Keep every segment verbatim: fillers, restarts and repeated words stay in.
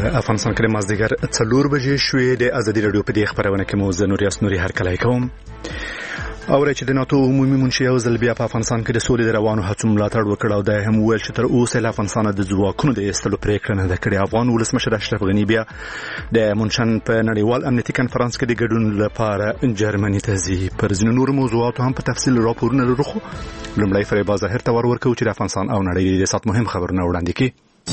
افغانستان کې مازدیګر څلور بجې شوې د ازادي رادیو په دې خبرونه کې مو زه نوریاس نوري هرکلی کوم. او چې د ناتو عمومي منشي او زلبیا په افغانستان کې د سولې د روانو هڅو ملاتړ وکړ او د هم ویل چې تر اوسه له افغانستان د ځواکونو د ایستلو پریکړه نه کړې. افغان ولسمشر اشرف غنی بیا د منشن په نړیوال امنیتي کنفرانس کې د ګډون لپاره جرمني ته ځي. پر ځینو نور موضوعاتو هم په تفصیل راپورونه لرو. لومړی فریبا ظاهر ته ورکو چې د افغانستان او نړۍ د سات مهم خبرونه وړاندې کړي.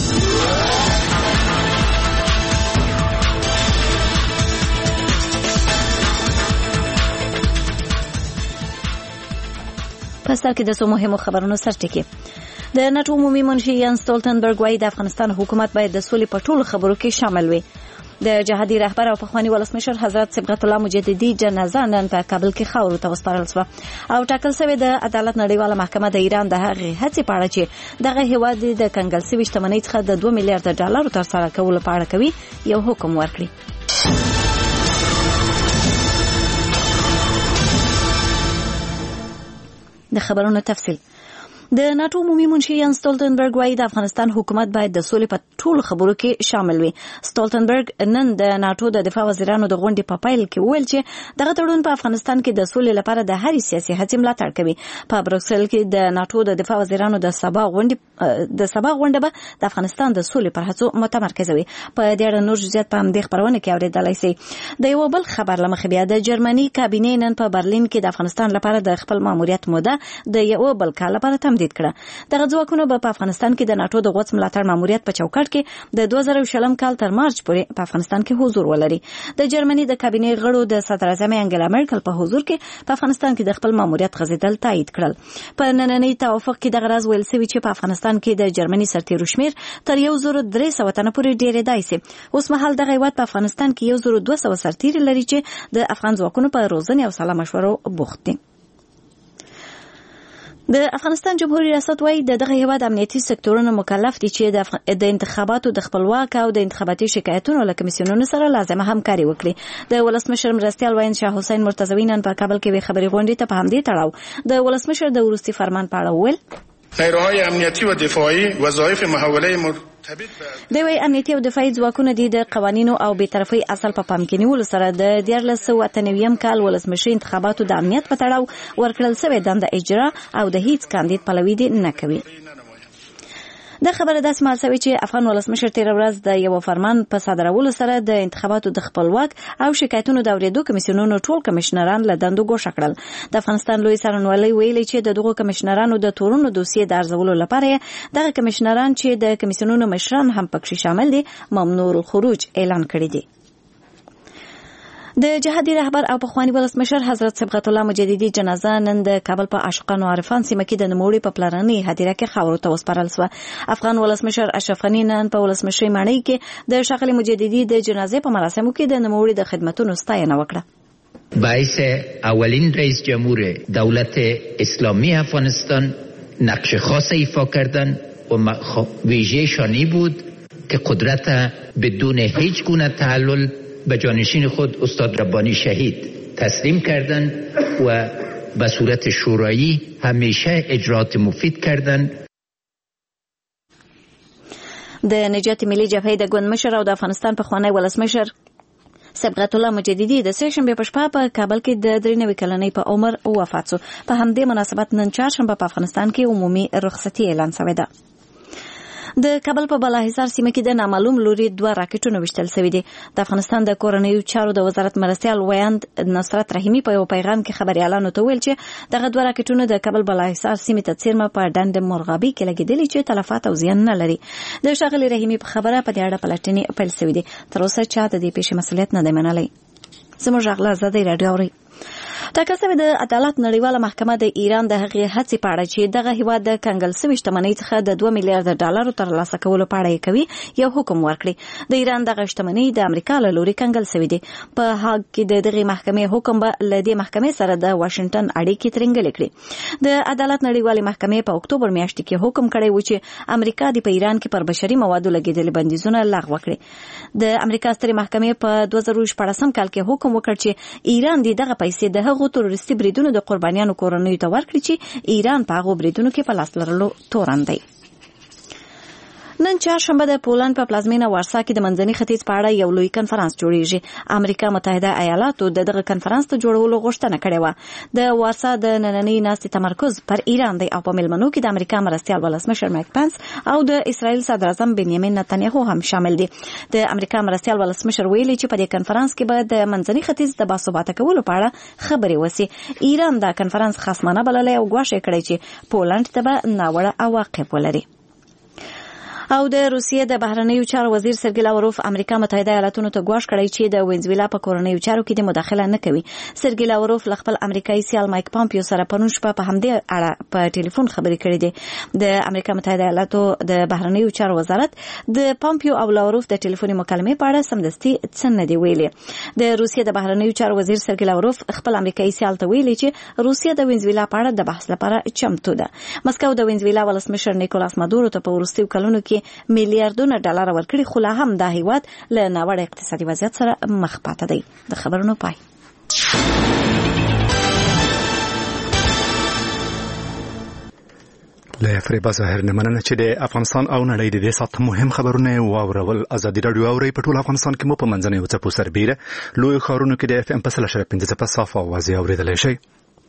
پسر کې د سو مهمو خبرونو سرټکی. د ناتو عمومي منشي یان ستولتنبرګ وايي د افغانستان حکومت باید د سولې په ټولو خبرو کې شامل وي. د جهادي رهبر او پخوانی ولسمشر حضرت صبغت الله مجددي جنازه نن په کابل کې خاورو ته وسپارل شوه او ټاکل شوی د عدالت نړیواله محکمه د ایران د هغې هڅې په اړه چې دغه هیواد د کنګل شوي شتمنۍ څخه د دوه میلیارډ ډالرو ترسره کولو په اړه کوي یو حکم ورکړي. د خبرونو تفصیل. د ناتو عمومي منشي یان ستولتنبرګ وايي د افغانستان حکومت باید د سولې په ټولو خبرو کې شامل وي. ستولتنبرګ نن د ناتو د دفاع وزیرانو د غونډې په پیل کې وویل چې دغه تړون په افغانستان کې د سولې لپاره د هرې سیاسي هڅې ملاتړ کوي. په بروکسل کې د ناتو د دفاع وزیرانو د سبا غونډې د سبا غونډه به د افغانستان د سولې پر هڅو متمرکز وي. په دې اړه نور جزئیات په همدې خبرونه کې اورېدلای شئ. د یو بل خبر لمخې بیا د جرمني کابینې نن په برلین کې د افغانستان لپاره د خپل ماموریت موده د یو بل کال لپاره تمدید کړه. دغه ځواکونه به په افغانستان کې د ناتو د غوڅ ملاتړ ماموریت په چوکاټ کې د دوه زره شلم کال تر مارچ پورې په افغانستان کې حضور ولري. د جرمني د کابینې غړو د صدر اعظم انګلا مرکل په حضور کې په افغانستان کې د خپل ماموریت غځیدل تایید کړل. په نننۍ توافق کې دغه راز ویل شوی چې په افغانستان کې د جرمني سرتیرو شمیر تر یو زر درې سوه تنه پورې ډیریدای شي. اوس مهال دغه هیواد په افغانستان کې یو زر دوه سوه سرتیري لري چې د افغان ځواکونو په روزنې او سلا مشورو بوخت دي. د افغانستان جمهوریت ریاست وايي د دغه هیواد امنیتي سکتورونو مکلف دي چې د, افغ... د انتخاباتو د خپلواک او د انتخاباتي شکایتونو له کمیسیونونو سره لازمه همکاري وکړي. د ولسمشر مرستیال وین شاه حسین مرتضوی نن په کابل کې خبري غونډې ته په همدې تړاو د ولسمشر د وروستي فرمان په اړه وویل نیروهای امنیتی و دفاعی وظایف محوله د وی امنیتي او دفاعي ځواکونو د قوانینو او بی‌طرفۍ اصل په پام کې نیولو سره د دیارلس سوه اته نوي کال ولسمشر انتخاباتو د امنیت په تړاو ورکړل شوې دنده اجرا او د هیڅ کاندید پلوي دي نه کوي. د خبره داسې مال شوې چې افغان ولسمشر تیر ورځ د یو فرمان په صادرولو سره د انتخاباتو د خپلواک او شکایتونو د اوریدو کمیسیونونو ټول کمشنران له دندو ګوښه کړل. د افغانستان لوی څارنوالۍ ویلي چې د دغو کمشنرانو د تورونو دوسیې د ارزولو لپاره دغه کمشنران چې د کمیسیونونو مشران هم پکې شامل دي ممنوع الخروج اعلان کړی دی. د جهادي رهبر او پخوانی ولسمشر حضرت صبغت الله مجددي جنازه نن د کابل په عاشقانو عارفان سیمه کې د نوموړي په پلرنۍ هدیره کې خاورو ته وسپارل شوه. افغان ولسمشر اشرف غني نن په ولسمشرۍ ماڼۍ کې د ښاغلي مجددي د جنازې په مراسمو کې د نوموړي د خدمتونو ستاینه وکړه. باعث اولین رئیس جمهور دولت اسلامی افغانستان نقش خاص ایفا کردن و ویژه شانی بود که قدرت بدون هیچ گونه تعلل به جانشین خود استاد ربانی شهید تسلیم کردند و به صورت شورایی همیشه اجرات مفید کردند. د نجات ملي جبهې د ګوند مشر او د افغانستان پخوانی ولسمشر صبغت الله مجددي د سه شنبه په شپه په کابل کې د درې نوي کلنۍ په عمر وفات شو. په همدې مناسبت نن چهارشنبه په افغانستان کې عمومي رخصتي اعلان شوې ده. د کابل په بالاحصار سیمه کې د نامعلوم لوري دوه راکټونه وشتل شوي دي. د افغانستان د کورنیو چارو د وزارت مرستیال ویاند نصرت رحیمی په یو پیغام کې خبريالانو ته ویل چې دغه دوه راکټونه د کابل بالاحصار سیمه ته څیرمه په ډنډ مرغابي کې لګیدلي چې تلفات او زیان نه لري. د ښاغلي رحیمی په خبره په دې اړه پلټنې پیل شوې دي. تر اوسه چاته د پیښې مسؤلیت نه دی منلی. زموږ غلا زده راډیو اوري. ټاکل شوی د عدالت نړیواله محکمه د ایران د هغې هڅې په اړه چې دغه هیواد د کنګل شوي شتمنۍ څخه د دوه میلیارډ ډالرو ترلاسه کولو په اړه کوي یو حکم ورکړي. د ایران دغه شتمنۍ د امریکا له لوري کنګل شوې دي. په هاګ کې د دغې محکمې حکم به له دې محکمې سره د واشنګټن اړیکې ترنګلې کړي. د عدالت نړیوالې محکمې په اکتوبر میاشت کې حکم کړی و چې امریکا د په ایران کې پر بشري موادو لګېدلي بندیزونه لغوه کړي. د امریکا سترې محکمې په دوه زره شپاړسم کال کې حکم وکړ چې ایران دغه پیسې د هغو تروریستي بریدونو د قربانیانو کورنیو ته ورکړي چې ایران په هغو بریدونو کې په لاس لرلو تورن دی. نن چهارشنبه د پولند په پلازمینه وارسا کې د منځني ختیځ په اړه یو لوی کنفرانس جوړیږي. امریکا متحده ایالاتو د دغه کنفرانس ته جوړولو غوښتنه کړې و. د وارسا د نننۍ ناستې تمرکز پر ایران دی او په مېلمنو کې د امریکا مرستیال ولسمشر مایک پنس او د اسرائیل صدر اعظم بنیامین نتنیاهو هم شامل دي. د امریکا مرستیال ولسمشر ویلي چې په دې کنفرانس کې به د منځني ختیځ د باثباته کولو په اړه خبرې وسي. ایران دا کنفرانس خصمانه بللی او ګواښ یې کړی چې پولند ته به ناوړه عواقب ولري. او د روسیې د بهرنیو چارو وزیر سرګی لاوروف امریکا متحده ایالاتونو ته ګواښ کړی چې د وینزویلا په کورنیو چارو کې د مداخله نه کوي. سرګی لاوروف له خپل امریکایي سیال مایک پامپیو سره پرون شپه په همدې اړه په ټلیفون خبرې کړې دي. د امریکا متحده ایالاتو د بهرنیو چارو وزارت د پامپیو او لاوروف د ټلیفوني مکالمې په اړه سمدستي څه نه دی ویلي. د روسیې د بهرنیو چارو وزیر سرګی لاوروف خپل امریکایي سیال ته ویلي چې روسیه د وینزویلا په اړه د بحث لپاره چمتو ده. مسکو د وینزویلا ولسمشر نیکولاس مادورو ته په وروستیو کلونو کې میلیارډ دونه ډالر ورکړي، خو لا هم دا هیواد له ناوړه اقتصادي وضعیت سره مخ پاتې دی. د خبرونو پای. له فریبا ظاهر نه مننه چې د افغانستان او نړۍ د دې سات مهم خبرونه واورول. ازادي رادیو اوري په ټول افغانستان کې مو په منځنۍ وڅپو سربېره لوی ښارونو کې د اف ام په سل شره پنځه په صاف اواز اوریدلای شي.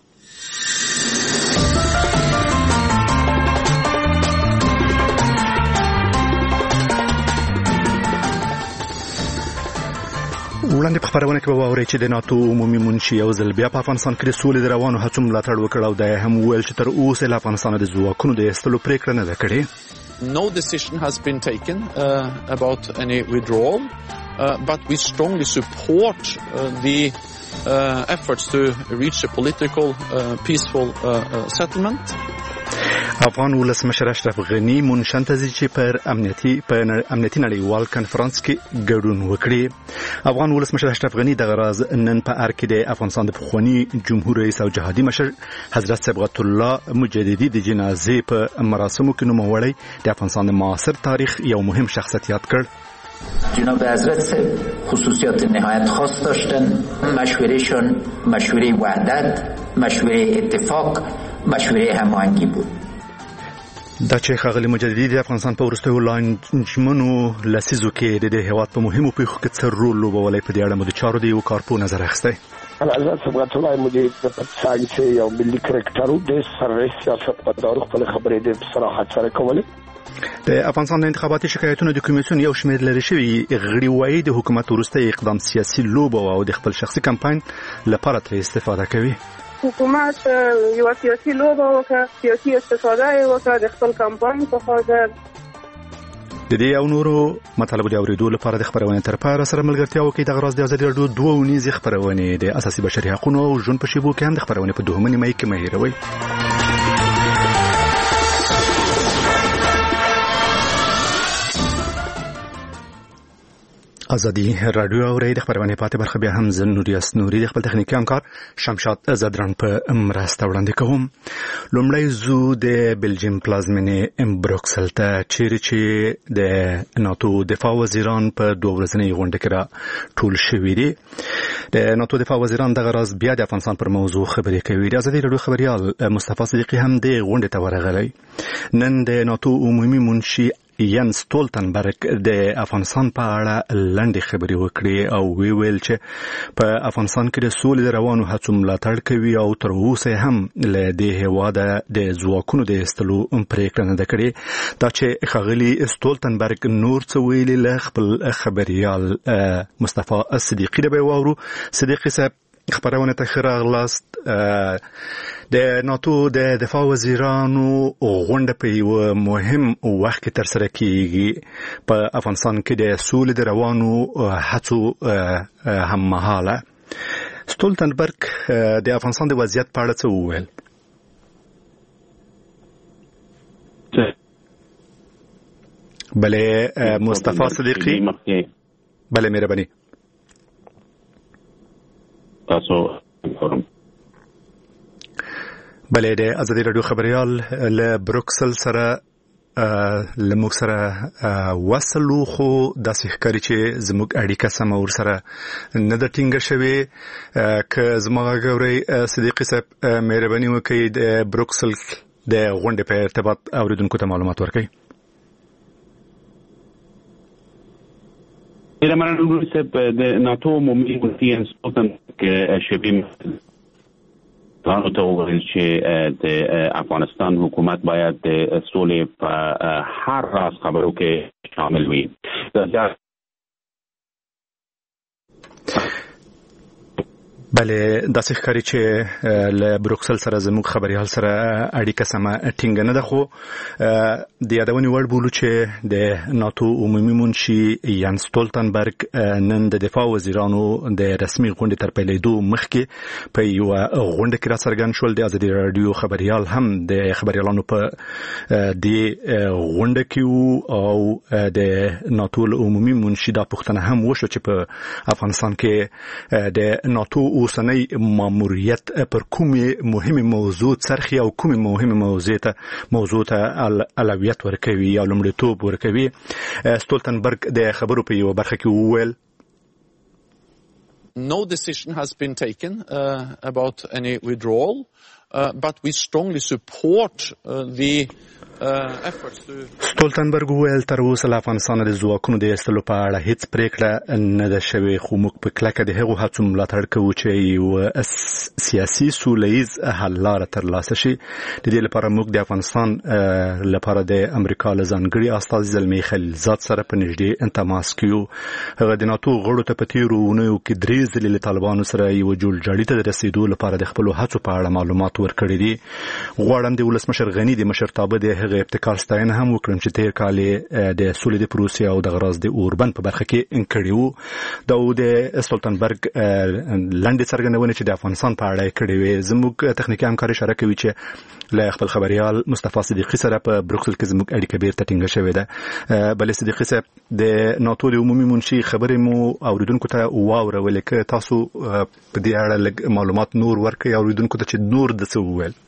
وړاندې په خبرونه کې به واورئ چې د ناتو عمومي منشي یو ځل بیا په افغانستان کې د سولې د روانو هڅو ملاتړ وکړ او دا هم وویل چې تر اوسه له افغانستانه د ځواکونو د ایستلو پرېکړه نه ده کړې. No decision has been taken uh, about any withdrawal, uh, but we strongly support uh, the uh, efforts to reach a political, uh, peaceful uh, uh, settlement. افغان ولسمشر اشرف غنی منشنتزي چې پر امنیتي په امنیتي نړیوال کنفرانس کې ګډون وکړي. افغان ولسمشر اشرف غنی د غراز نن په ار کې د افغانستان د پخوانی جمهور رئیس او جهادي مشر حضرت صبغت الله مجددي د جنازې په مراسمو کې نوموړی د افغانستان د معاصر تاریخ یو مهم شخصیت یاد کړ. جناب حضرت خصوصیات نهایت خاص داشتن. مشورهشون مشوره وحدت، مشوره اتفاق، مشوره هماهنگی بود. دا چې ښاغلي مجددي د افغانستان په وروستیو لانجمنو لسیزو کې د دې هېواد په مهمو پیښو کې څه رول لوبولی، په دې اړه مو د چارو د یو کارپو نظر اخیستی. حضرت صبغت الله مجددي په ساینسي او ملي کرکټر د سرریس سیاست په دار خپل خبرې د صراحت سره کولې. د افغانستان د انتخاباتي شکایتونو د کمیسیون یو شمېر لري شوي غړي وایي د حکومت وروستی اقدام سیاسي لوبه او د خپل شخصي کمپاین لپاره ترې استفاده کوي. حکومت یو سیاسي لوبه وکړه، سیاسي استفاده یې وکړه د خپل کمپاین په خاطر. د دې او نورو مطالبو د اورېدو لپاره د خبرونې تر پایه سره ملګرتیا وکړئ. د غراز د ازادي راډیو دوه اونیزې خبرونې د اساسي بشري حقوقو او ژوند په شیبو کې هم د خبرونې په دوهمه نیمه کې مه هېروئ. ازادي رادیو اوري د خبرونه پاتې برخه بیا هم زن نوریاس نوري د خپل تخنیکی همکار شمشاد زدران په مرسته وړاندې کوم. لومړی زو د بلجیم پلازمینې بروکسل ته چیرې چې د ناتو دفاع وزیران په دوه ورځنۍ غونډه کې را ټول شوي دي. د ناتو دفاع وزیران دغه راز بیا د افغانستان پر موضوع خبرې کوي. د ازادي رادیو خبريال مصطفی صدیقی هم د غونډې ته ورغلی. نن د ناتو عمومي منشي یان ستولتنبرګ د افغانستان په اړه لنډې خبرې وکړې او وی ویل چې په افغانستان کې د سولې د روانو هڅو ملاتړ کوي او تر اوسه هم له دې هېواده د ځواکونو د ایستلو پرېکړه نه ده کړې. دا چې ښاغلي ستولتنبرګ نور څه ویلي له خپل خبریال مصطفی صدیقي ته به واورو. صدیقي صاحب خبرونه ته ښه راغلاست. د ناتو د دفاع وزیرانو غونډه په یو مهم وخت کې ترسره کیږي په افغانستان کې د سولې د روانو هڅو هممهاله. ستولتنبرګ د افغانستان د وضعیت په اړه څه وویل؟ بله مصطفی صدیقی، بله مهرباني تاسو بله د ازادي رادیو خبريال له بروکسل سره لموږ سره وصلو، خو داسې ښکاري چې زموږ اړیکه سمه ورسره نه ده ټینګه شوې. که زما غږ اورئ صدیقي صاحب مهرباني وکړئ د بروکسل د غونډې په ارتباط اوریدونکو ته معلومات ورکړئ. ډیره مننه نوري صاحب. د ناتو عمومي مفتي انسټوټن کې شبیم تاسو ته وویل چې د افغانستان حکومت باید د سولې په هر راز خبرو کې شامل وي. بله داسې ښکاري چې له بروکسل سره زموږ خبريال سره اړیکه سمه ټینګه نه ده، خو د یادونې وړ بولو چې د ناتو عمومي منشي یان سټولتنبرګ نن د دفاع وزیرانو د رسمي غونډې تر پیلېدو مخکې په یوه غونډه کې راڅرګند شول. د ازادي راډیو خبريال هم د خبريالانو په دې غونډه کې وو او د ناتو عمومي منشي دا پوښتنه هم وشو چې په افغانستان کې د ناتو اوسنی ماموریت پر کومه مهمه موضوع څرخي او کومه مهمه موضوع ته موضوع ته اولویت ورکوي او لومړیتوب ورکوي. سټولتنبرګ د خبرو په یو برخه کې وویل No decision has been taken uh, about any withdrawal, uh, but we strongly support uh, the سټولتنبرګ وویل تر اوسه له افغانستان د ځواکونو د ایستلو په اړه هیڅ پریکړه نه ده شوې، خو موږ په کلکه د هغو هڅو ملاتړ کوو چې یو سیاسي سوله ییز حل لاره ترلاسه شي. د دې لپاره موږ د افغانستان لپاره د امریکا له ځانګړي استازي زلمي خلیلزاد سره په نږدې تماس کې یو. هغه د ناتو غړو ته په تیرو اونیو کې درې ځلې له طالبانو سره یو جوړجاړي ته د رسیدو لپاره د خپلو هڅو په اړه معلومات ورکړي دي. غواړم د ولسمشر غني د مشرتابه د هغه ابتکار ستاینه هم وکړم چې تیر کال د سولې د پروسې او د غراز د اوربند په برخه کې انکړي وو. دا د سټولتنبرګ لاندې څرګندونه چې د افغانستان په اړه کړي وي. زموږ تخنیکی همکار اشاره کوي چې له خپل خبريال مصطفی صدیقی سره په بروکسل کې زموږ اړیکه بیرته ټینګه شوې ده. بلې صدیقی صاحب د ناتو د عمومي منشي خبرې مو اوریدونکو ته واورولې که تاسو په دې اړه معلومات نور ورکړئ اوریدونکو ته چې نور د څه وویل.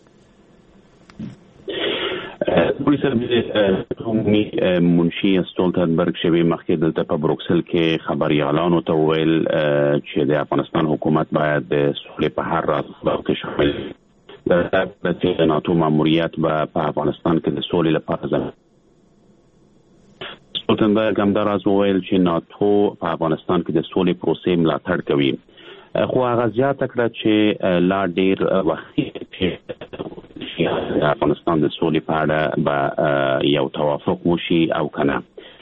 عمومي منشي سټولتنبرګ شوی مخکې دلته په بروکسل کې خبريالانو ته ویل چې د افغانستان حکومت باید د سولې په هر راز کې شامل وي. د ناتو ماموریت په افغانستان کې د سولې لپاره ځای سټولتنبرګ هم دا راز وویل چې ناتو په افغانستان کې د سولې پروسې ملاتړ کوي، خو هغه زیاته کړه چې لا ډیر وخت افغانستان د سولې په اړه به یو توافق وشي او کنه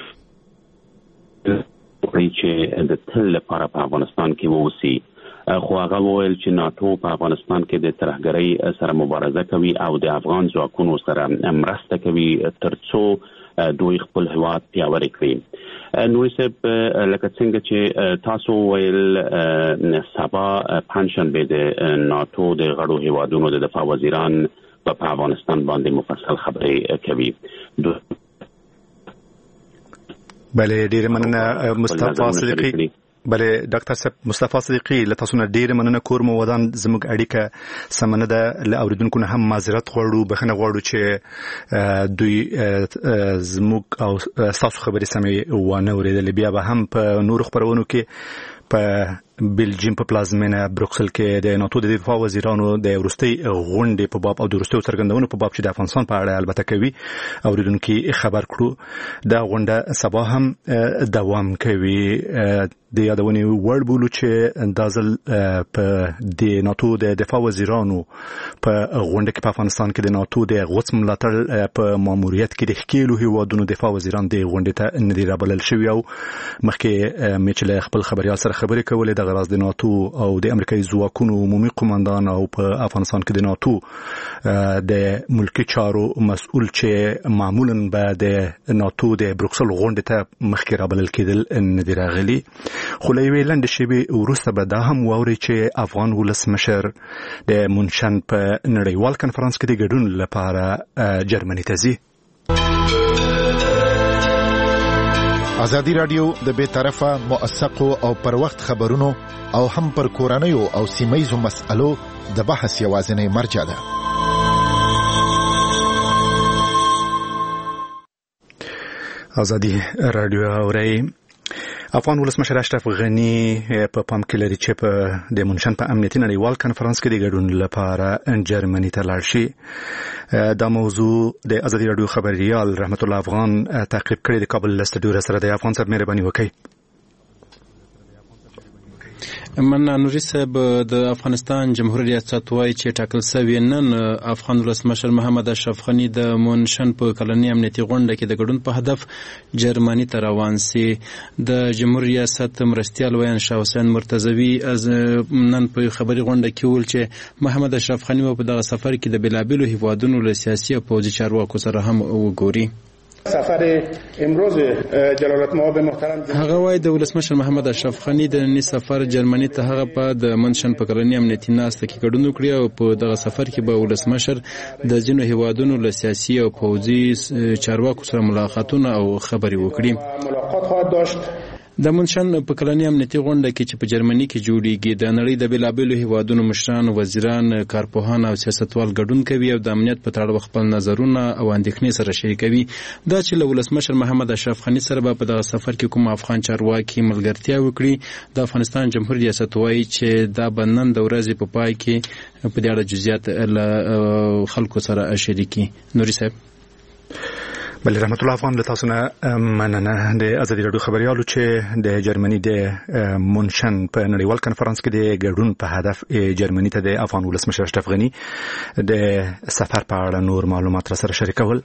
چې د تل لپاره په افغانستان کې ووسی. خو هغه وویل چې ناتو په افغانستان کې د ترهګرۍ سره مبارزه کوي او د افغان ځواکونو سره مرسته کوي ترڅو دوی خپل هیواد پیاوړی کړي. نو صاحب لکه څنګه چې تاسو ویل سبا پنځشنبه د ناتو د غړو هیوادونو د دفاع وزیران په افغانستان باندې مفصل خبرې کوي. بله ډیره مننه مصطفی صدیقی. بله ډاکټر صاحب مصطفی صدیقی له تاسو نه ډیره مننه. کور مو ودان زموږ اړیکه سمنه ده، له اوریدونکو نه هم معذرت غواړو، بخښنه غواړو چې دوی زموږ او تاسو خبرې سمې وانه اوریدلې. بیا به هم په نور خبرونو کې په بلجیم په پلازمینه بروکسل کې د ناتو د دفاع وزیرانو د ورستي غونډې په باب او د ورستي څرګندونو په باب چې د افغانستان په اړه البته کوي اوریدونکو خبر کړو. دا غونډه سبا هم دوام کوي. د یادونې وړ بولو چې د ځل په د ناتو د دفاع وزیرانو په غونډه کې په افغانستان کې د ناتو د غوڅ ملاتړ په ماموریت کې د ښکېلو هیوادونو دفاع وزیران د غونډې ته نه دي رابلل شوي او مخکې میچل خپل خبريال سره خبرې کولې د غراز د ناتو او د امریکایي ځواکونو عمومي قومندان او په افغانستان کې د ناتو د ملکی چارو مسؤل چې معمولا به د ناتو د بروکسل غونډې ته مخکې رابلل کېدل نه دي راغلي. خو له یوې لنډې شېبې وروسته به دا هم واورئ چې افغان ولسمشر د منشن په نړیوال کنفرانس کې د ګډون لپاره جرمني ته ځي. ازادي رادیو د بې طرفه موثقو او پر وخت خبرونو او هم پر کورنیو او سیمه‌یزو مسألو د بحث یوازینی مرجع ده. ازادي رادیو اورئ. افغان ولسمشر اشرف غنی په پام کې لري چې په د منشن په امنیتي نړیوال کنفرانس کې د ګډون لپاره جرمني ته لاړ شي. دا موضوع د ازادي رادیو خبريال رحمت الله افغان تعقیب کړی د کابل له سټډیو سره د افغان صاحب مهرباني وکړئ. من نوري صاحب د افغانستان جمهوریت ریاست وایي چې ټاکل شوی نن افغان ولسمشر محمد اشرف غنی د مونشن په کلنی امنیتي غونډه کې د ګډون په هدف جرمني ته روان سي. د جمهوریت ریاست مرستیال ویان شاه حسین مرتضوی از نن په خبري غونډه کې ویل چې محمد اشرف غنی په دغه سفر کې د بلابلو هیوادونو له سیاسي او پوځي چارواکو سره هم وګوري. سفر امروز جلالت مآب محترم هغه وایي د ولسمشر محمد اشرف غنی د نن سفر جرمني ته هغه په د منشن په کلنی امنیتي ناسته کې ګډون وکړي او په دغه سفر کې به ولسمشر د ځینو هیوادونو له سیاسي او پوځي چارواکو سره ملاقاتونه او خبري وکړي. ملاقات خواهد داشت. د منشن په کلنی امنیتي غونډه کې چې په جرمني کې جوړیږي د نړۍ د بلابلو هیوادونو مشران، وزیران، کارپوهان او سیاستوال ګډون کوي او د امنیت په تړاو خپل نظرونه او اندېښنې سره شریکوي. دا چې له ولسمشر محمد اشرف غنی سره به په دغه سفر کې کوم افغان چارواکي ملګرتیا وکړي، د افغانستان جمهوریت ریاست وایي چې دا به نن د ورځې په پای کې په دې اړه جزئیات له خلکو سره شریکي. نوري صاحب بل رحمت الله افغان له تاسو نه مننه. د ازادي راډیو خبريالو چې د جرمني د مونشن په نړیوال کنفرانس کې د ګډون په هدف جرمني ته د افغان ولسمشر اشرف غنی د سفر په اړه نور معلومات را سره شریکول.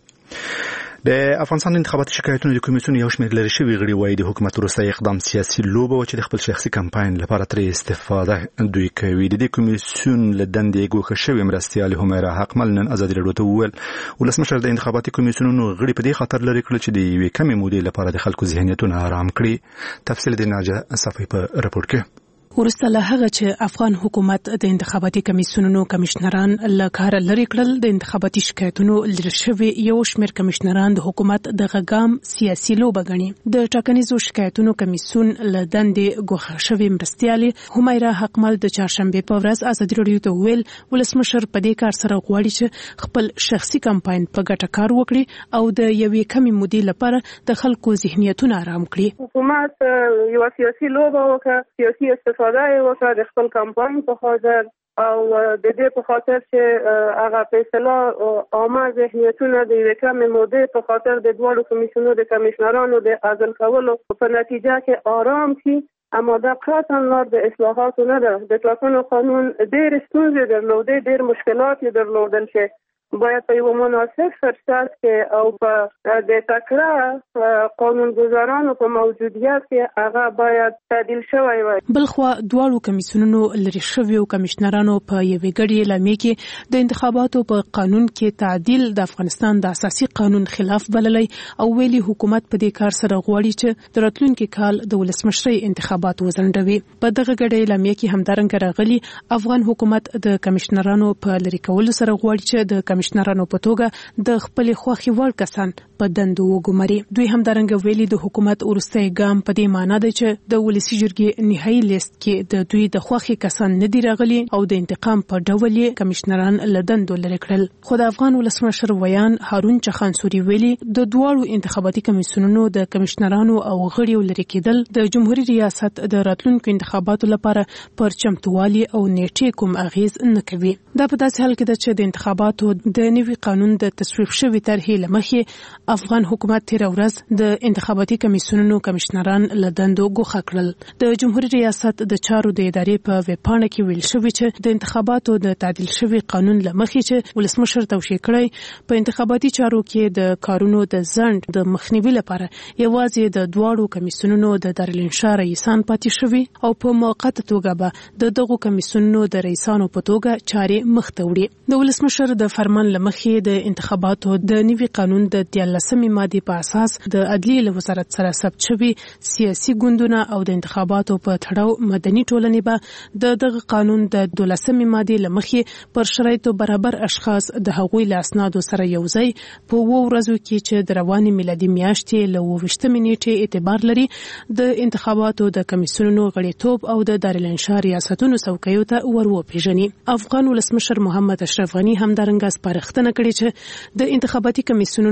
د افغانستان انتخاباتي شکایتونو د کمیسیون یو شمېر لري شوی غړي وایي د حکومت وروسته اقدام سیاسي لوبه و چې د خپل شخصي کمپاین لپاره ترې استفاده دوی کوي. د دې کمیسیون له دندې ګوښه شوی مرستیال همیرا حقمل نن ازادي راډیو ته وویل ولسمشر د انتخاباتي کمیسیونونو غړي په دې خاطر لري کړل چې د یوې کمې مودې لپاره د خلکو ذهنیتونه آرام کړي. تفصیل د ناجه صفی په رپورټ کې. ورسته له هغه چې افغان حکومت د انتخاباتي کمیسیونونو کمشنران له کار لري کړل، د انتخاباتي شکایتونو لري شوی یو شمېر کمشنران د حکومت د غګام سیاسي لوبه غني. د ټاکنیزو شکایتونو کمیسیون له دندې ګوښه شوی مرستیال همیرا حقمل د چهارشنبه په ورځ ازادي راډیو ته ویل ولسمشر په دې کار سره غواړي چې خپل شخصي کمپاین په ګټه کار وکړي او د یوې کمې مودې لپاره د خلکو ذهنیتونه آرام کړي. حکومت یو سیاسي لوبه وکړه، سیاسي استفاده وکړه د خپل کمپاین په خاطر او د دې په خاطر چې هغه په اصطلاح عامه ذهنیتونه د یوې کمې مودې په خاطر د دواړو کمیسیونونو د کمیشنرانو د عزل کولو په نتیجه کې آرام شي. اما دا قطعا لار د اصلاحاتو نه ده. د ټاکنو قانون ډېر ستونزې درلودې، ډېر مشکلات یې درلودل چې باید په یو مناسب فرصت کې او په د تکړه قانونګذارانو په موجودیت کې هغه باید تعدیل شوی وي. بلخوا دواړو کمیسیونونو لري شویو کمشنرانو په یوې ګډې اعلامیه کې د انتخاباتو په قانون کې تعدیل د افغانستان د اساسي قانون خلاف بللی او ویلي حکومت په دې کار سره غواړي چې د راتلونکي کال د ولسمشرۍ انتخابات وځنډوي. په دغه ګډې اعلامیه کې همدارنګه راغلي افغان حکومت د کمشنرانو په لري کولو سره غواړي چې د کمشنرانو په توګه د خپل خوښي وړ کسان په دندو وګماري. دوی همدارنګه ویلي د حکومت وروستی ګام په دې معنی دی چې د ولسی جرګې نهایي لیست کې د دوی د خوښي کسان نه دي راغلي او د انتقام په ډول یې کمشنران له دندو لري کړل. خو د افغان ولسمشر ویان هارون چخانسوري ویلي د دواړو انتخاباتي کمیسیونونو د کمشنرانو او غړیو لري کېدل د جمهوریت ریاست د راتلونکو انتخاباتو لپاره پر چمتووالي او نیټې کوم اغیز نه کوي. دا په داسې حال کې ده چې د انتخاباتو د نوي قانون د تصویب شوی طرحې له مخې افغان حکومت تیر ورځ د انتخاباتي کمیسیونونو کمشنران له دندو ګوښه کړل. د جمهوریت ریاست د چارو د ادارې په ویب پاڼه کې ویل شوی چې د انتخاباتو د تعدیل شوی قانون له مخې چې ولسمشر توشیح کړی په انتخاباتي چارو کې د کارونو د ځنډ د مخنیوي لپاره یوازې د دواړو کمیسیونونو د دارالانشا رئیسان پاتې شوي او په موقته توګه به د دغو کمیسیونونو د رئیسانو په توګه چارې مخته وړي. د ولسمشر د فرمان له مخې د انتخاباتو د نوي قانون د دیارلسمې مادې په اساس د عدلیې له وزارت سره ثبت شوي سیاسي ګوندونه او د انتخاباتو په تړاو مدني ټولنې به د دغه قانون د دولسمې مادې له مخې پر شرایطو برابر اشخاص د هغوی له اسنادو سره یوځای په اوو ورځو کې چې د روانې میلادي میاشتې له اووه ویشتمې نیټې اعتبار لري د انتخاباتو د کمیسیونونو غړیتوب او د دارالانشا ریاستونو څوکیو ته ور وپیژني. افغان ولسمشر محمد اشرف غنی همدارنګه سپارښتنه کړې چې د انتخاباتي کمیسیونونو کمشنر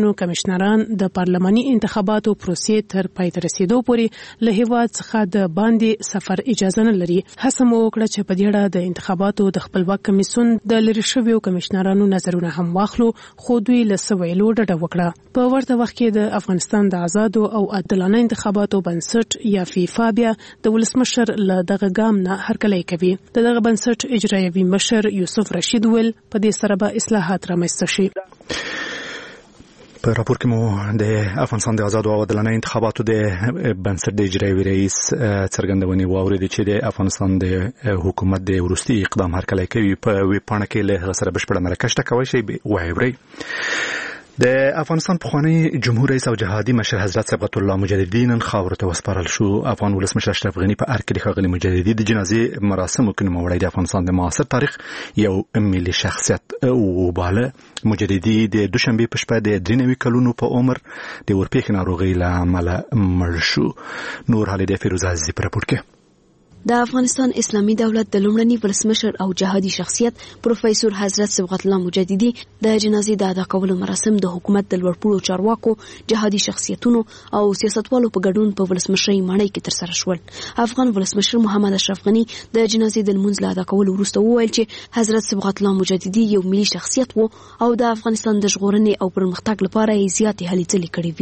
کمشنران د پارلماني انتخاباتو پروسې تر پای ته رسیدو پورې له هیواد څخه د باندې سفر اجازه نه لري. هڅه مو وکړه چې په دې اړه د انتخاباتو د خپلواک کمیسیون د لری شویو کمشنرانو نظرونه هم واخلو، خو دوی له سویلو ډډه وکړه. په ورته وخت کې د افغانستان د آزادو او عادلانه انتخاباتو بنسټ یا فیفا بیا د ولسمشر له دغه ګام نه هرکلی کوي. دغه بنسټ اجرایوي مشر یوسف رشید ول په دې سره به اصلاحات رامنځته شي. په راپور کې مو د افغانستان د آزاد او عادلانه انتخاباتو د بنسټ د اجرایوي رئیس څرګندونې واوریدې چې د افغانستان د حکومت د وروستي اقدام هرکلی کوي. په ویب پاڼه کې له هغه سره بشپړه مرکه شته، کولی شئ واورئ. د افغانستان پخوانی جمهور رئیس او جهادي مشر حضرت صبغت الله مجددي نن خاورو ته وسپارل شو. افغان ولسمشر اشرف غني په ارګ کې د ښاغلي مجددي د جنازې مراسمو کې نوموړی د افغانستان د معاصر تاریخ یو ملي شخصیت وباله. مجددي د دوشنبه په شپه د درې نوي کلونو په عمر د ورپېښې ناروغۍ له امله مړ شو. نور حال د فیروز عزیزي په راپور کې. د افغانستان اسلامي دولت د لومړني ولسمشر او جهادي شخصیت پروفیسور حضرت صبغت الله مجددي د جنازې د ادا کولو مراسم د حکومت د لوړپوړو چارواکو، جهادي شخصیتونو او سیاستوالو په ګډون په ولسمشرۍ ماڼۍ کې ترسره شول. افغان ولسمشر محمد اشرف غني د جنازې د لمونځ له ادا کولو وروسته وویل چې حضرت صبغت الله مجددي یو ملي شخصیت و او د افغانستان د ژغورنې او پرمختګ لپاره یې زیاتې هلې ځلې کړې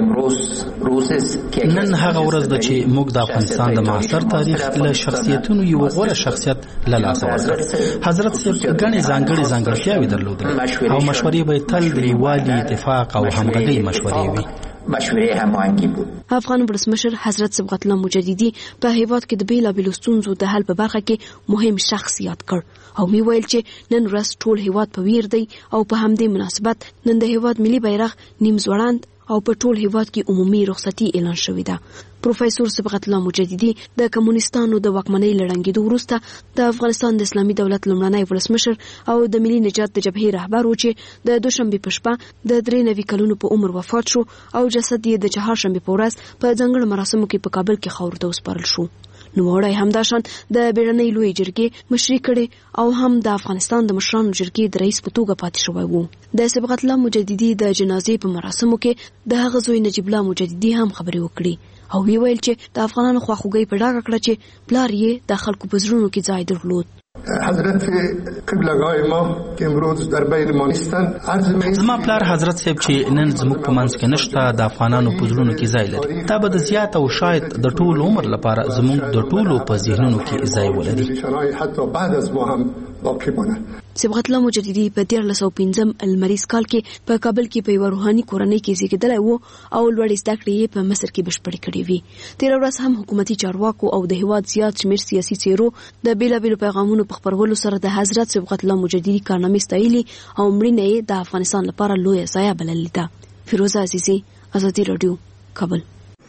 وي. نن هغه ورځ ده چې موږ د افغانستان د معاصر تاریخ شخصیتونو یو غوره شخصیت له لاسه ورکړ. حضرت صاحب ګڼې ځانګړې ځانګړتیاوې درلودې او مشورې به تل د یووالي، اتفاق او همغږۍ مشورې وي. مشورې هماهنګي بود. افغان ولسمشر حضرت صبغت الله مجددي په هیواد کې د بیلابیلو ستونزو د حل په برخه کې مهم شخص یاد کړ او وی ویل چې نن ورځ ټول هیواد په ویر دی او په همدې مناسبت نن د هیواد ملي بیرغ نیم ځوړند او په ټول هیواد کې عمومي رخصتي اعلان شوې ده. پروفیسور صبغت الله مجددي د کمونستانو د واکمنۍ لړنګېدو وروسته د افغانستان د اسلامي دولت لومړنی ولسمشر او د ملي نجات د جبهې رهبر و چې د دوشنبې په شپه د درې نوي کلونو په عمر وفات شو او جسد یې د چهارشنبې په ورځ په ځانګړو مراسمو کې په کابل کې خاورو ته وسپارل شو. نوموړی همداشان د بیړنۍ لویې جرګې مشري کړې او هم د افغانستان د مشرانو جرګې د رئیس په توګه پاتې شوی و. د صبغت الله مجددي د جنازې په مراسمو کې د هغه زوی نجیب الله مجددي هم خبرې وکړي او وی ویل چې د افغانانو خواخوږي په ډاګه کړه چې پلار یې د خلکو په زړونو کې ځای درلود. حضرت قبلگاه ما که امروز در بین ما نیستند، زما پلار حضرت صاحب چې نن زموږ په منځ کې نشته د افغانانو په زړونو کې ځای لري. دا به د زیات او شاید د ټول عمر لپاره زموږ د ټولو په ذهنونو کې ځای ولري. حتی بعد از ما هم باقی ماند. صبغت الله مجددي په دیارلس سوه پنځم المریز کال کې په کابل کې په یوه روحاني کورنۍ کې زیږېدلی و او لوړې زده کړې یې په مصر کې بشپړې کړې وې. تېره ورځ هم حکومتي چارواکو او د هیواد زیات شمېر سیاسي څېرو د بېلابېلو پیغامونو په خپرولو سره د حضرت صبغت الله مجددي کارنامې ستایلي او مړینه یې د افغانستان لپاره لویه ضایعه بللې ده. فیروزه عزیزي، ازادي راډیو، کابل.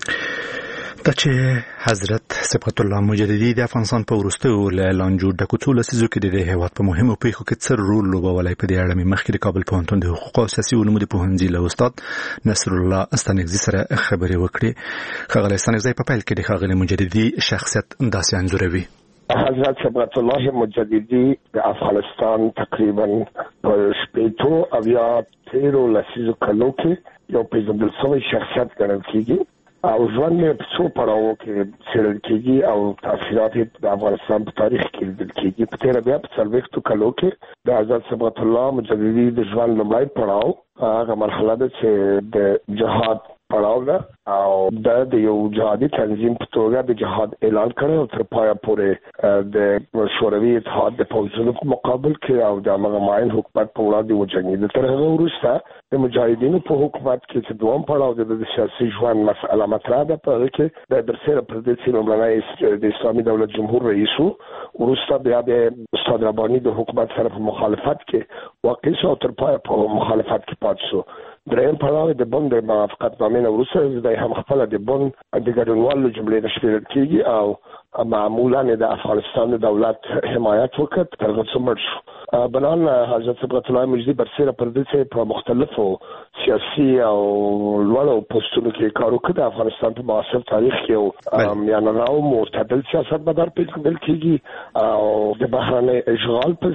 دا چې حضرت صبغت الله مجددي د افغانستان په وروستیو له لانجو ډکو څو لسیزو کې د هیواد په مهمو پیښو کې څه رول لوبولی، په دې اړه مې مخکې د کابل پوهنتون د حقوقو او سیاسي علومو د پوهنځي له استاد نصر الله استانکزي سره خبرې وکړې. ښاغلی استانکزي په پیل کې د ښاغلي مجددي شخصیت داسې انځوروي. حضرت صبغت الله مجددي د افغانستان تقریبا په شپېتو او یا تیرو لسیزو کلو کې یو پیژندل شوی شخصیت ګڼل کېږي او ژوند یې په څو پړاوو کې څېړل کېږي او تاثیرات یې د افغانستان په تاریخ کې لیدل کېږي. په تېره بیا په څلوېښتو کلو کې د حضرت صبغت الله مجددي د ژوند لومړی پړاو هغه مرحله ده چې د جهاد پړاو ده او دا د یو جهادي تنظیم په توګه د جهاد اعلان کړی او تر پایه پورې د شوروي اتحاد د پوځونو په مقابل کې او د هغه معین حکومت په وړاندې وجنګېده. تر هغه وروسته د مجاهدینو په حکومت کې چې دوم پړاو د سیاسي ژوند مسأله مطرح ده، په هغه کې د برسېره پردیسي لومړنی د اسلامي دولت جمهور رئیس و. وروسته بیا د استاد رباني د حکومت سره په مخالفت کې واقع شو او تر پایه په مخالفت کې پاتې شو. دریم پړاو د بن د موافقتنامې نه وروسته دی هم خپله د بن د ګډونوالو جملې نه شمېرل کېږي او معمولا د افغانستان د دولت حمایت وکړ تر هغه څه مړ شو. بنان حضرت صبغت الله مجددي برسېره پردیسي په مختلفو سیاسي او لوړو پوسټونو کې کار وکړ. د افغانستان په معاصر تاریخ کې یو میانه رو معتدل سیاستمدار پېژندل کېږي او د بهرني اشغال پر ضد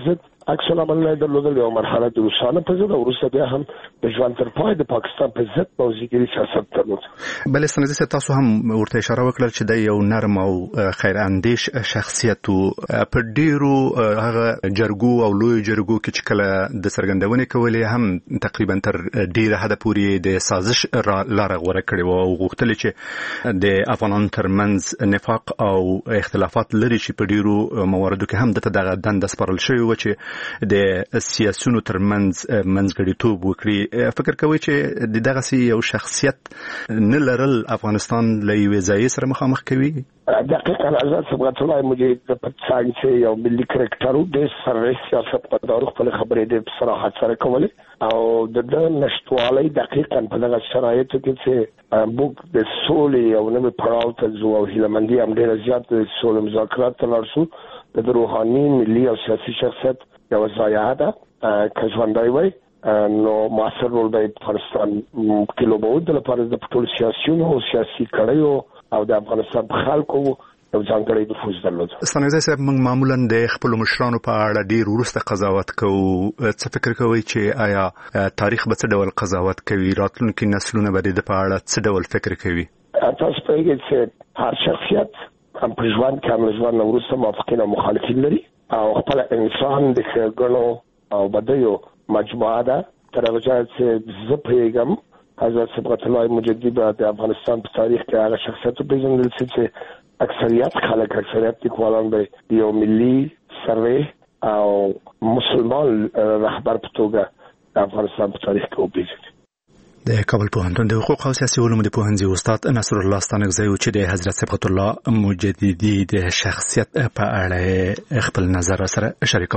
عکس العمل درلودل یو مرحله د روسانو په ضد او روسیا بیا هم د ژوند تر پای د پاکستان په ضد موضوعي سیاست درلود. بل استنادي تاسو هم ورته اشاره وکړه چې د یو نرم او خیر اندیش شخصیت په ډیرو هغه جرګو او لوی جرګو کې چې کله د سرګندونې کولې هم تقریبا تر ډیره حد پورې د سازش لار غوړه کړې و او غوښتل چې د افغانانو ترمنځ نفاق او اختلافات لري چې په ډیرو مواردو کې هم دغه دند سپارل شوی و چې د سیاسيونو ترمنځ منځګړیتوب وکړي. فکر کوي چې د دغه سي یو شخصیت نه لرل افغانستان له یوې ځای سره مخامخ کوي؟ دقیقاً آزاد صبغت الله مجید د پاکستان چې یو ملي کرکټر د سره سیاست په دورو خپل خبرې د صراحت سره کولې او د نشټوالي دقیقاً په دغه شرایطو کې چې موږ د سولې او نوې پړاو ته ځو او هیلمندي هم ډېر زیات د سولې مذاکرات ته لاړ شو. د روحاني ملي او سیاسي شخصیت یو ضایعه ده که ژوندی وای نو موثر رول د افغانستان کې لوبول د لپاره د ټول سیاسيونو او سیاسي کړیو او د افغانستان خلکو یو ځانګړی نفوذ درلود. ستانګزی صاحب موږ معمولا د خپل مشرانو په اړه ډیر وروسته قضاوت کوو. څه فکر کوئ چې آیا تاریخ به څه ډول قضاوت کوي؟ راتلونکي نسلونه به د په اړه څه ډول فکر کوي؟ تاسو پوهیږئ چې هر شخصیت هم په ژوند کې هم ژوند وروسته موافقین او مخالفین لري او خپل انسان د ښېګڼو او بدیو مجموعه ده. تر هغه ځایه چې زه پوهیږم حضرت صبغت الله مجددي به د افغانستان په تاریخ کې هغه شخصیت وپېژندل شي چې اکثریت خلک اکثریت لیکوالان به یو ملي سروې او مسلمان رهبر په توګه د افغانستان په تاریخ کې وپېژني. د کابل پوهنتون د حقوق او سیاسي علومو د پوهنځي استاد نصر الله ستانکزی چې د حضرت صبغت الله مجددي د شخصیت په اړه خپل نظر سره شریکو.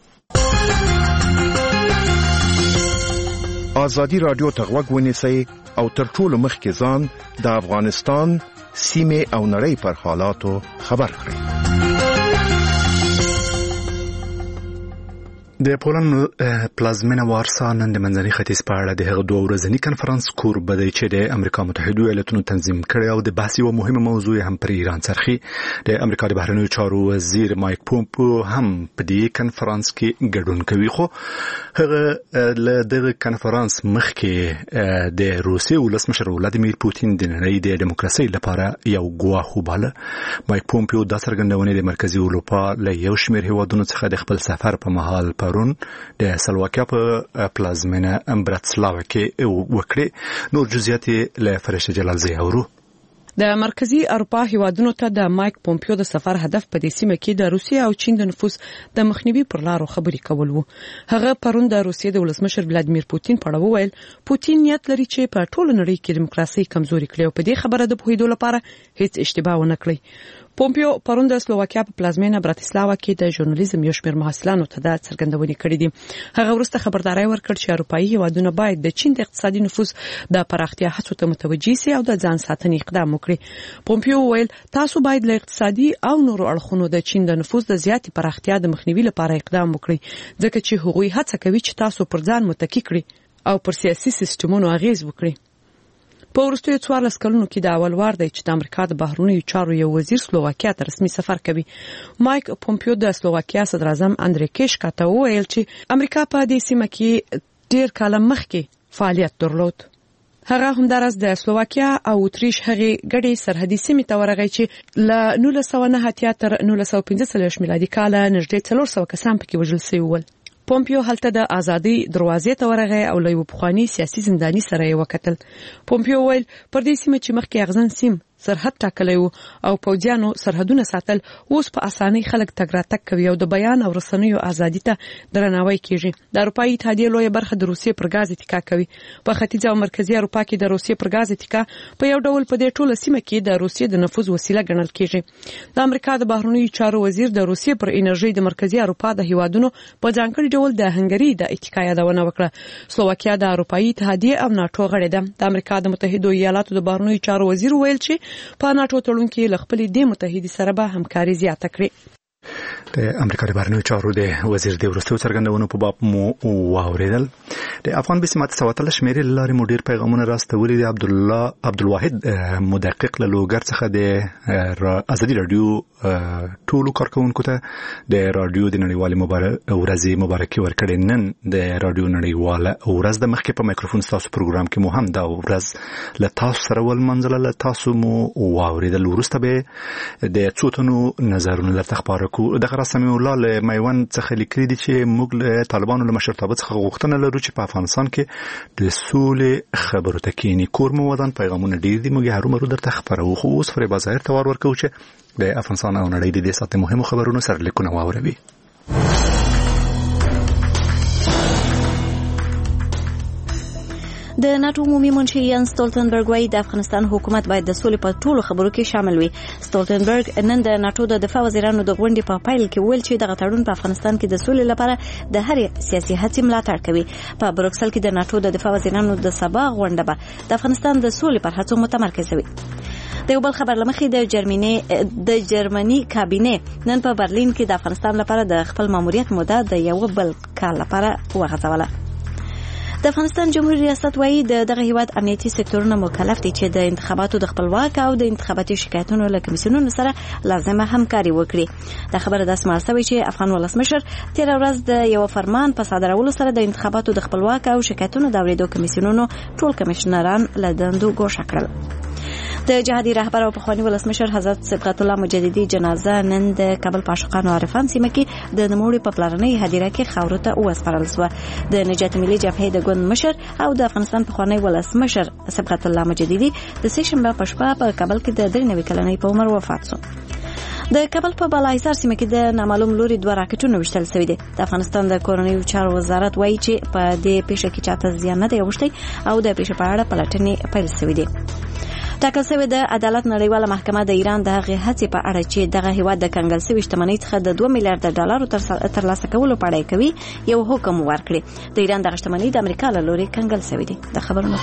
ازادي رادیو ته غوږ ونیسئ او تر ټولو مخکې ځان د افغانستان سیمې او نړۍ پر حالاتو خبر کړئ. د پولند پلازمینه وارسا نن د منځني ختیځ په اړه د هغه دوه ورځني کنفرانس کوربه دی چې د امریکا متحده ایالاتونو تنظیم کړی او د بحث یوه مهمه موضوع هم پر ایران څرخي. د امریکا د بهرنیو چارو وزیر مایک پومپیو هم په دې کنفرانس کې ګډون کوي، خو هغه له دغه کنفرانس مخکې د روسیې ولسمشر ولادیمیر پوتین د نړۍ د دیموکراسۍ لپاره یو ګواښ وباله. مایک پومپیو دا څرګندونې د مرکزي اروپا له یو شمېر هیوادونو څخه د خپل سفر په مهال پرون د سلواکیا په پلازمینه براتسلاوا کې وکړي. نور جزئیات له فرشته جلال زی اورو. د مرکزی اروپا هیوادونو ته د مایک پومپیو د سفر هدف په دې سیمه کې د روسیې او چین د نفوذ د مخنیوي پر لارو خبرې کول وو. هغه پرون د روسیې د ولسمشر ولادیمیر پوتین په اړه وویل پوتین نیت لري چې په ټوله نړۍ کې دیموکراسي کمزوري کړي او په دې خبره د پوهېدو لپاره هیڅ اشتباه ونه کړي. پومپیو پرون د سلواکیا په پلازمینه براتسلاوا کې د ژورنالیزم یو شمېر محصلانو ته د څرګندونې کړې دي. هغه وروسته خبرداري ورکړ چې اروپایي هیوادونه باید د چین د اقتصادي نفوذ د پراختیا هڅو ته متوجي سي او د ځان ساتنې اقدام وکړي. پومپیو وویل تاسو باید له اقتصادي او نورو اړخونو د چین د نفوذ د زیاتې پراختیا د مخنیوي لپاره اقدام وکړي، ځکه چې هغوی هڅه کوي چې تاسو پر ځان متکی کړي او پر سیاسي سیستمونو اغیز وکړي. په وروستیو څوارلس کلونو کې د اول وار دی چې د امریکا د بهرنیو چارو یو وزیر سلواکیا ته رسمي سفر کوي. مایک پومپیو د سلواکیا صدر اعظم اندری کیشکا ته وویل چې امریکا په دې سیمه کې ډیر کال مخکې فعالیت درلود. هغه همدارس د سلواکیا او اتریش هغه ګډي سرحدي سیمې ته ورغی چې ل نولس سوه نه اتیا تر نولس سوه پنځه څلوېښت میلادي کال نږدې څلور سوه کسان پکې وژل شوي ول. پومپیو هلته د ازادي دروازې ته ورغی او له یو پخواني سیاسي زنداني سره یې وکتل. پومپیو ویل پر دې سیمه چې مخکې اغزن سیم سرحد ټاکلی وو او پوځیانو سرحدونه ساتل، اوس په اسانۍ خلک تګ راتګ کوي او د بیان او رسنیو ازادي ته درناوی کیږي. د اروپایي اتحادیې لویه برخه د روسیې پر ګاز اتکا کوي. په ختیځ او مرکزي اروپا کې د روسیې پر ګاز اتکا په یو ډول په دې ټوله سیمه کې د روسیې د نفوذ وسیله ګڼل کیږي. د امریکا د بهرنیو چارو وزیر د روسیې پر انرژي د مرکزي اروپا د هیوادونو په ځانګړي ډول د هنګري د اتکا یادونه وکړه. سلواکیا د اروپایي اتحادیې او ناټو غړې ده. د امریکا د متحده ایالاتو د بهرنیو چارو وزیر ویل چې په ناټو تړون کې له خپلې دې متحدې سره به همکاري زیاته کړي. د امریکا د بهرنیو چارو د وزیر د وروستیو څرګندونو په باب مو واوریدل. د افغان بسمت سواتل شمیرې لارې مدیر پیغامونه راستولي د عبد الله عبدالواحد مدقق له لوګر څخه د ازادي رادیو ټولو کارکونکو ته د رادیو د نړیوالې مبارکي ورځې مبارکي ورکړې. نن د رادیو نړیواله ورځ د مخکې په مایکروفون تاسو پروګرام کې مو هم دا ورځ له تاسو سره ول منځله له تاسو مو واوریدل. وروسته به د څو تنو نظرونه درته خبرو کو. د سمي الله له میوند څخه لیکلي دي چې موږ له طالبانو له مشرتابه څخه غوښتنه لرو چې په افغانستان کې د سولې خبرو ته کینی. کور مو ودان پیغامونه ډیر دي، موږ هرو مرو درته خبرو خو اوس فری بازار توار ورکو چې د افغانستان او نړۍ د دې ساته مهمو خبرونو سره لیکونه واوروي. د ناتو عمومي منشي یان سټولټنبرګ وايي د افغانستان حکومت باید د سولې په ټولو خبرو کې شامل وي. سټولټنبرګ نن د ناتو د دفاع وزیرانو د غونډې په پایل کې ویل چې دغه تړون په افغانستان کې د سولې لپاره د هرې سیاسي هڅې ملاتړ کوي. په بروکسل کې د ناتو د دفاع وزیرانو د سبا غونډه به د افغانستان د سولې پر هڅو متمرکز وي. د یو بل خبر لمخې د جرمني د جرمني کابینه نن په برلین کې د افغانستان لپاره د خپل ماموریت موده د یو بل کال لپاره وغځوله. د افغانستان جمهوریت ریاست وايي د دغه هیواد امنیتي سکتورونه مکلف دي چې د انتخاباتو د خپلواک او د انتخاباتي شکایتونو له کمیسیونونو سره لازمه همکاري وکړي. دا خبره د اسماعیل سوي چې افغان ولسمشر تیر ورځ د یو فرمان په صادرولو سره د انتخاباتو د خپلواک او شکایتونو د اوریدو کمیسیونونو ټول کمشنران له دندو ګوښه کړل. د جهادي رهبر او پخوانی ولسمشر حضرت صبغت الله مجددي جنازه نن د کابل په عاشقانو عارفان سیمه کې د نوموړي په پلرنۍ هدیره کې خاورو ته وسپارل شو. د نجات ملي جبهې د ګوند مشر او د افغانستان پخوانی ولسمشر صبغت الله مجددي د سه شنبه په شپه په کابل کې د درې نوي کلنۍ په عمر وفات شو. د کابل په بالاحصار سیمه کې د نامعلوم لوري دوه راکټونه وشتل شوی دي. د افغانستان د کورنیو چارو وزارت وایي چې په دې پیښه کې چاته زیان نه دی اوښتی او د پیښې په اړه پلټنې پیل شوې دي. ټاکل شوی د عدالت نړیواله محکمه د ایران د هغې هڅې په اړه چې دغه هیواد د کنګل شوي شتمنۍ څخه د دوه میلیارډ ډالرو ترلاسه کولو په اړه کوي یو حکم ورکړي. د ایران دغه شتمنۍ د امریکا له لوري کنګل شوې دي. د خبرونو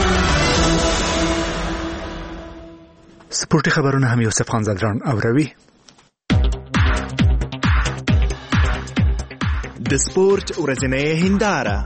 سپورتي خبرونه هم یوسف خان زلران اوروي. د سپورت ورځنۍ هنداره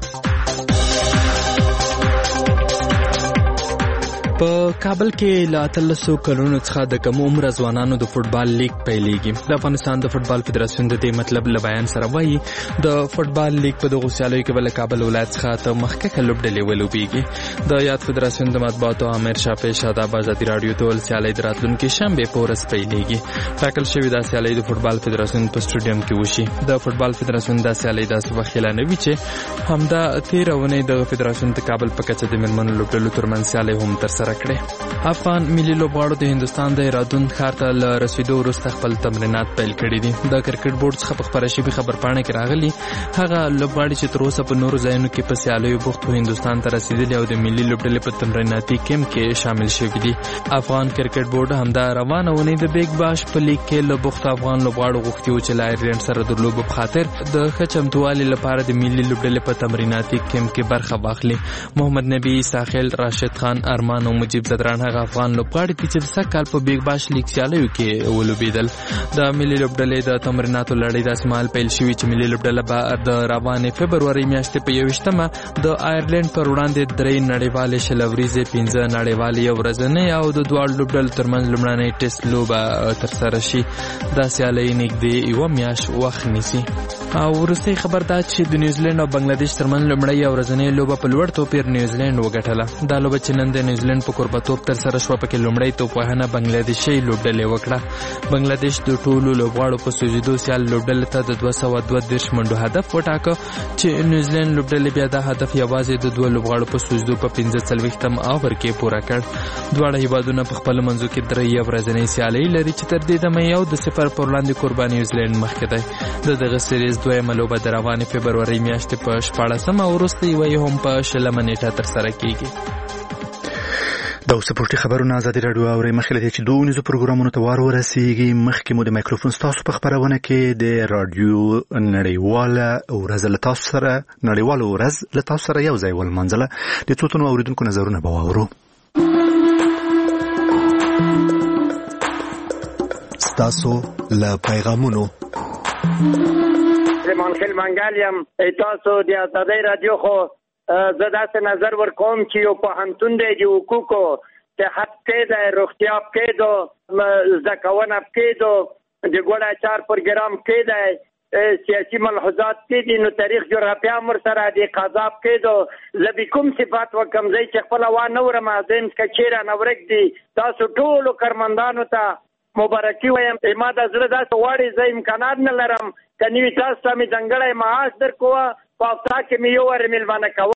په کابل کې له اتلسو کلونو څخه د کم عمر ځوانانو د فوتبال لیگ پیلېږي. د افغانستان د فوتبال فدراسیون د دې مطلب له بیان سره وایي د فوتبال لیگ په دغو سیالیو کې به له کابل ولایت څخه ته مخکښه لوبډلې ولوبېږي. د یاد فدراسیون د مطبوعاتو امیر شافع شاداب ازادي راډیو ته ویل سیالۍ د راتلونکي شنبې په ورځ پیلېږي. ټاکل شوې دا سیالۍ د فوتبال فدراسیون په سټېډیم کې وشي. د فوتبال فدراسیون دا سیالۍ داسې وخت اعلانوي چې همدا تېره اونۍ د فدراسیون د کابل په کچه د مېرمنو لوبډلو ترمنځ سیالۍ هم ترسره کړې. افغان ملي لوبغاړو د هندستان د رادون ښار ته له رسیدو وروسته خپل تمرینات پیل کړي دي. د کرکټ بورډ څخه په خپاره شوي خبرپاڼه کې راغلي هغه لوبغاړي چې تر اوسه په نورو ځایونو کې په سیالیو بوخت وو هندستان ته رسیدلي او د ملي لوبډلې په تمریناتي کیمپ کې شامل شوي دي. افغان کرکټ بورډ همدا روانه اونۍ د بیگ باش په لیګ کې له بوخت افغان لوبغاړو غوښتي وو چې له آیرلینډ سره د لوبو په خاطر د ښه چمتووالي لپاره د ملي لوبډلې په تمریناتي کیمپ کې برخه واخلي. محمد نبی، ساحل، راشد خان، ارمان او مجيب زدران هغه افغان لوبغاړي چې د سږ کال په بیگ باش لیګ سیالیو کې ولوبېدل. د ملي لوبډلې د تمریناتو لړۍ داسې مهال پیل شوي چې ملي لوبډله به د روانې فبرورۍ میاشتې په یوویشتمه د آیرلینډ پر وړاندې درې نړیوالې شل ورځې پنځه نړیوالې یو ورځنۍ او د دواړو لوبډلو ترمنځ لومړنۍ ټیسټ لوبه ترسره شي. دا سیالۍ نږدې یوه میاشت وخت نیسي. او وروستۍ خبر دا چې د نیوزیلینډ او بنگلاديش ترمنځ لومړۍ یو ورځنۍ لوبه په لوړ توپیر نیوزیلینډ وګټله. دا لوبه چې نن د نیوزیلینډ په کوربتوب ترسره شوه پکې لومړی توپوهنه بنگلادیشي لوبډلې وکړه. بنگلاديش د ټولو لوبغاړو په سوزیدو سیال لوبډلې ته د دوه سوه دوه دېرش منډو هدف وټاکه چې نیوزیلینډ لوبډلې بیا دا هدف یوازې د دوه لوبغاړو په سوزیدو په پنځه څلوېښتم اوور کې پوره کړ. دواړه هیوادونه په خپلو منځو کې درې ورځنۍ سیالۍ لري چې تر دې دمه یو د صفر پر وړاندې قربان نیوزیلینډ مخکې دی. د دغه سیریز دویمه لوبه د روانې فبرورۍ میاشتې په شپاړسمه او وروسته یوه یې هم په شلمه نیټه ترسره کیږي. دا سپورتي خبرونه ازادي راډیو اوري. مخکې له چې دوه نيزو پروګرامونو ته وار ورسیږي مخکې مو د مایکروفون تاسو په خبرونه کې د رادیو نړیواله ورځ له تاسو سره نړیواله ورځ له تاسو سره یو ځای ول منځله د څوتونو اوریدونکو نظرونه به واورو. تاسو له پیغامونو زمان خیل منګل یم. تاسو د ازادۍ رادیو خو زه داسې نظر ورکوم چې یو پوهنتون دی د حقوقو صحت کې دی، روغتیا کې دی، زده کونه کې دی، د ګوډ اچار پروګرام کې دی، سیاسي ملحوظات کې دي، نو تاریخ جغرافیا مر سره د قضاب کې دو. زه به کوم صفات وکم ځای چې خپل وا نه ورم ازم کچېره نورک دي. تاسو ټول کارمندانو ته مبارکي وایم. ما د زړه داسې واړې زه امکانات نه لرم کني تاسو ته مې ځنګړی معاش درکوه په هفته کې مې یو ور میلمانه کوه.